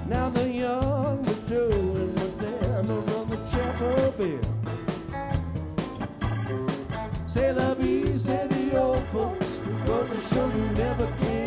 Now the young with Joe and with them around the chapel bell. C'est la vie, say the old folks, 'cause the show you never can.